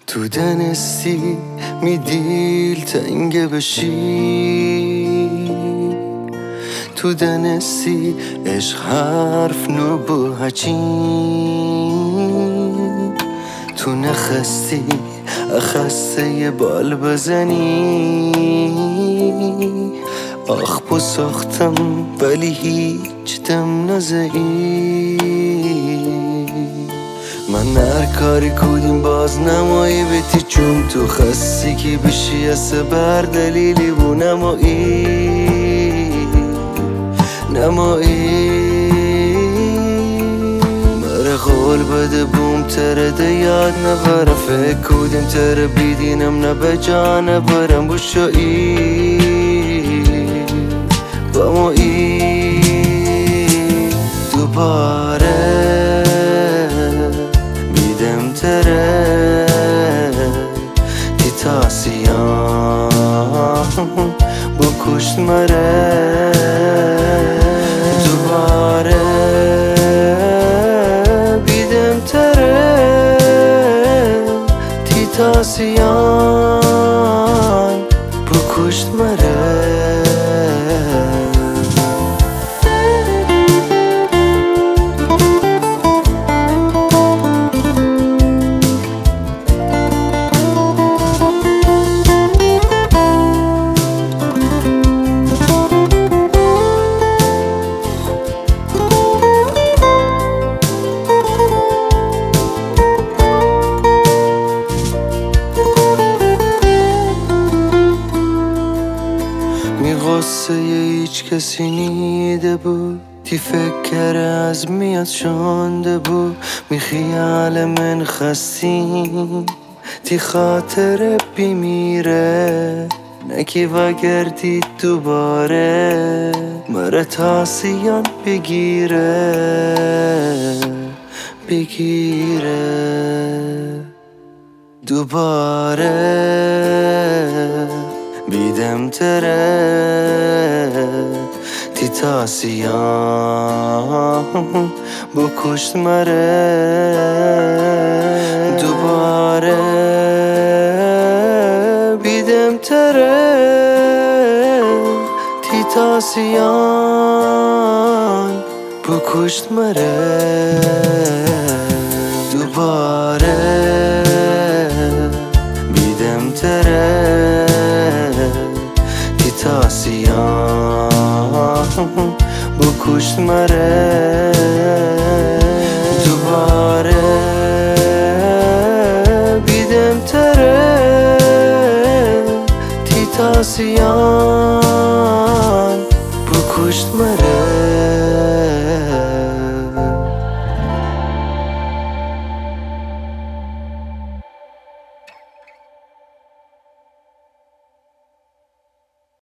تو دنستی می دیل تنگه بشی، تو دنستی عشق حرف نبو هچی، تو نخستی اخسته یه بال بزنی. آخ بساختم ولی هیچ دم نزدی. من هر کاری کودیم باز نمایی بیتی، چون تو خستی کی بشی از بر دلیلی بو نمایی مره قول بده بوم تره ده یاد نبره، فکر کودیم تره بیدینم نبه جا نبرم بوشایی با مایی دوباره بیدم تره دی تاسیان بکشت مره دوباره بیدم تره دی تاسیان بکشت مره. قصه هیچ کسی نیده بود، تی فکر از میاد شنده بود. می خیال من خستیم تی خاطر بیمیره، نکی وگردی دوباره مره تاسیان بگیره دوباره بیدم تره تی تاسیان بکشت مره دوباره بیدم تره تی تاسیان بکشت مره دوباره بیدم تره تی تاسیان بکشت مره دوباره بیدم تره تی تاسیان